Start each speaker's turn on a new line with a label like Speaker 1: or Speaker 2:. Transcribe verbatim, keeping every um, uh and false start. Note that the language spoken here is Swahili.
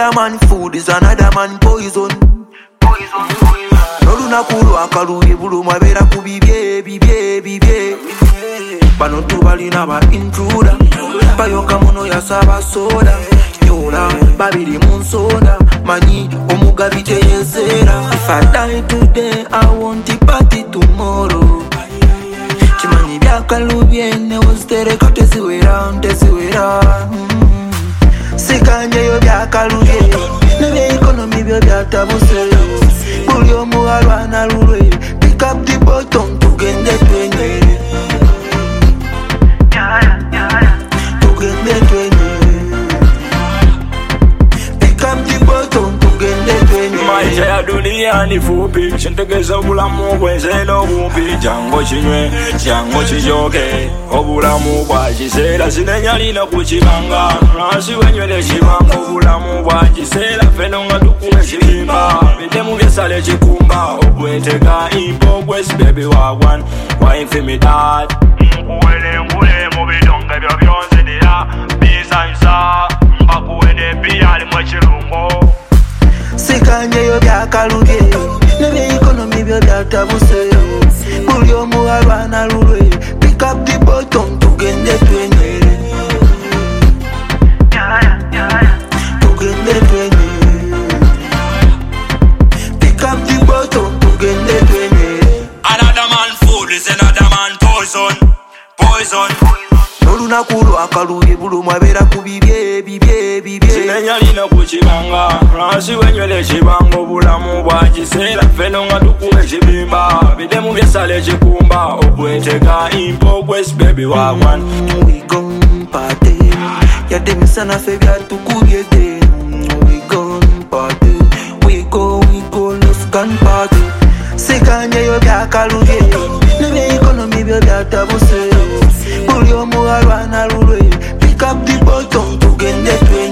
Speaker 1: Another man food is another man poison. Poison, poison. Noluna kulu akaluye bulu mabera kubibye bibye bibye. Bano tubalina ba intruder. Bayoka muno yasaba soda. Yola babiri munsonda. Mani omugabite yensera. If I die today, I want the party tomorrow. Chimani byakalubye ne wostere tesiwera tesiwera. Sikanje yo byakalubye ne bya economy byo byatabuse. Buli omu alwana lulwe. Pick up the button tugende twenye. Tugende twenye. Pick up the button tugende twenye.
Speaker 2: Maisha ya dunia ni fupi, shintegeza obulamu bwenzeno bumpi. Jango chinywe, jango chijoke, obulamu bwa kiseera sinenyalina kukibanga. Ransi wenywele kibanga obulamu bwa kiseera feno nga tukule kibimba. Bidemu byesale kikumba, okweteka impo gwesi baby wagwan. Wine me dad. Nkuwele nkule mu bidonge byo byonzidira. Bisansa, mbakuwele biyali mu kirungo.
Speaker 1: Sikanje yo byakalubye ne bya economy byo byatabuse. Buli omu alwana lulwe. Pick up the button tugende twenye. Tugende twenye. Pick up the button tugende twenye.
Speaker 2: Another man food is another man poison. Poison.
Speaker 1: Noluna kulu akaluye bulu mabera kubibye bibye bibye.
Speaker 2: Sinenyalina kukibanga. Ransi wenywele kibanga obulamu bwa kiseera feno nga tukule kibimba. Bidemu byesale kikumba, okweteka impo gwesi baby wagwan.
Speaker 1: We gon' party. Yade misana fe byatukubye de. We gon' party. We go, we go, let's gun party. Sikanje yo byakalubye ne bya economy byo byatabuse. Buli omu alwana lulwe. Pick up the button tugende twenye.